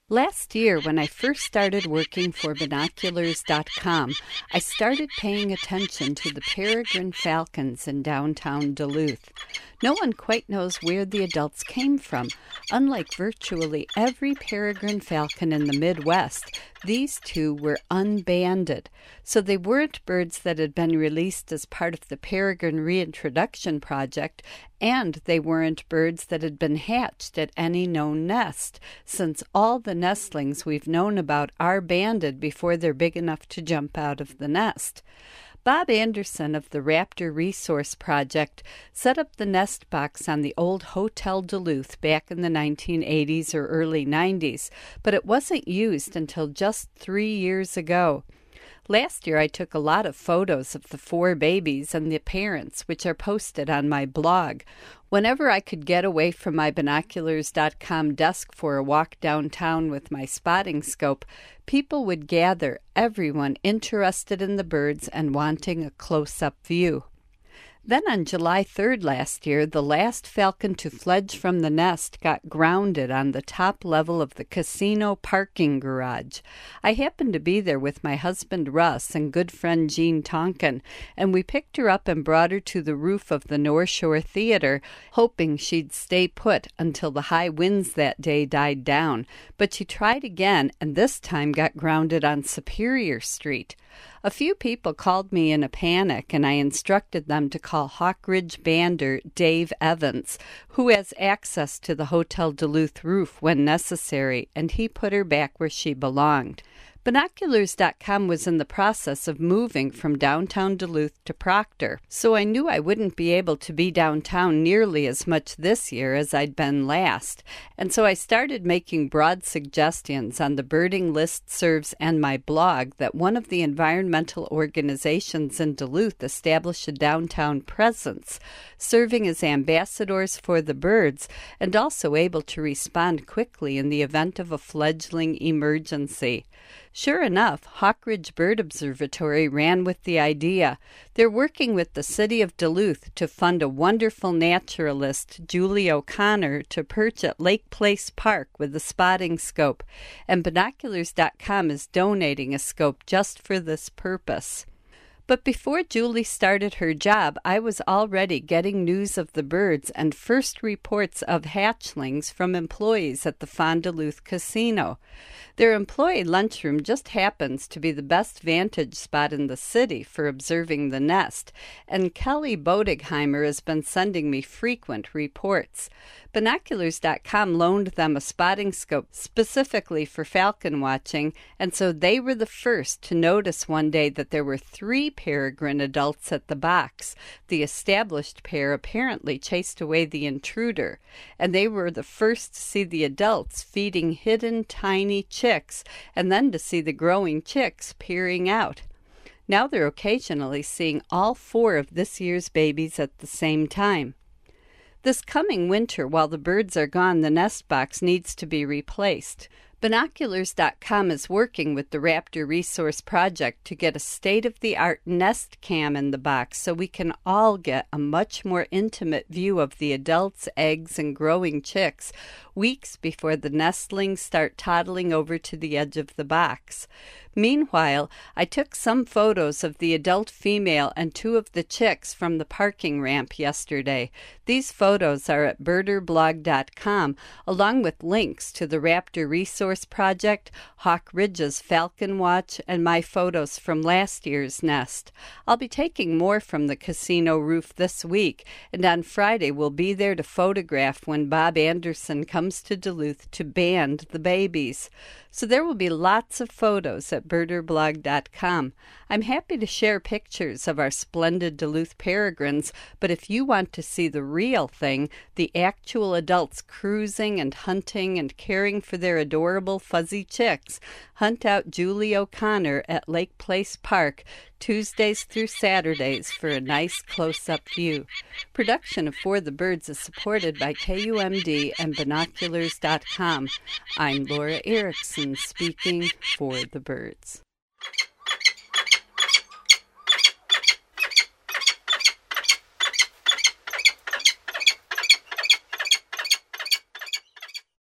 Last year, when I first started working for Binoculars.com, I started paying attention to the peregrine falcons in downtown Duluth. No one quite knows where the adults came from. Unlike virtually every peregrine falcon in the Midwest, these two were unbanded. So they weren't birds that had been released as part of the Peregrine Reintroduction Project, and they weren't birds that had been hatched at any known nest, since all the nestlings we've known about are banded before they're big enough to jump out of the nest. Bob Anderson of the Raptor Resource Project set up the nest box on the old Hotel Duluth back in the 1980s or early 90s, but it wasn't used until just 3 years ago. Last year I took a lot of photos of the 4 babies and the parents, which are posted on my blog. Whenever I could get away from my Binoculars.com desk for a walk downtown with my spotting scope, people would gather, everyone interested in the birds and wanting a close-up view. Then on July 3rd last year, the last falcon to fledge from the nest got grounded on the top level of the casino parking garage. I happened to be there with my husband Russ and good friend Jean Tonkin, and we picked her up and brought her to the roof of the North Shore Theater, hoping she'd stay put until the high winds that day died down. But she tried again, and this time got grounded on Superior Street. A few people called me in a panic, and I instructed them to call Hawk Ridge bander Dave Evans, who has access to the Hotel Duluth roof when necessary, and he put her back where she belonged. Binoculars.com was in the process of moving from downtown Duluth to Proctor, so I knew I wouldn't be able to be downtown nearly as much this year as I'd been last, and so I started making broad suggestions on the birding listservs and my blog that one of the environmental organizations in Duluth establish a downtown presence, serving as ambassadors for the birds and also able to respond quickly in the event of a fledgling emergency. Sure enough, Hawk Ridge Bird Observatory ran with the idea. They're working with the city of Duluth to fund a wonderful naturalist, Julie O'Connor, to perch at Lake Place Park with a spotting scope, and Binoculars.com is donating a scope just for this purpose. But before Julie started her job, I was already getting news of the birds and first reports of hatchlings from employees at the Fond du Loup Casino. Their employee lunchroom just happens to be the best vantage spot in the city for observing the nest, and Kelly Bodigheimer has been sending me frequent reports. Binoculars.com loaned them a spotting scope specifically for falcon watching, and so they were the first to notice one day that there were 3 peregrine adults at the box. The established pair apparently chased away the intruder, and they were the first to see the adults feeding hidden tiny chicks, and then to see the growing chicks peering out. Now they're occasionally seeing all 4 of this year's babies at the same time. This coming winter, while the birds are gone, the nest box needs to be replaced. Binoculars.com is working with the Raptor Resource Project to get a state-of-the-art nest cam in the box so we can all get a much more intimate view of the adults, eggs, and growing chicks weeks before the nestlings start toddling over to the edge of the box. Meanwhile, I took some photos of the adult female and 2 of the chicks from the parking ramp yesterday. These photos are at birderblog.com, along with links to the Raptor Resource Project, Hawk Ridge's Falcon Watch, and my photos from last year's nest. I'll be taking more from the casino roof this week, and on Friday we'll be there to photograph when Bob Anderson comes to Duluth to band the babies. So there will be lots of photos at birderblog.com. I'm happy to share pictures of our splendid Duluth peregrines, but if you want to see the real thing, the actual adults cruising and hunting and caring for their adorable fuzzy chicks, hunt out Julie O'Connor at Lake Place Park Tuesdays through Saturdays for a nice close-up view. Production of For the Birds is supported by KUMD and Binoculars.com. I'm Laura Erickson speaking for the birds.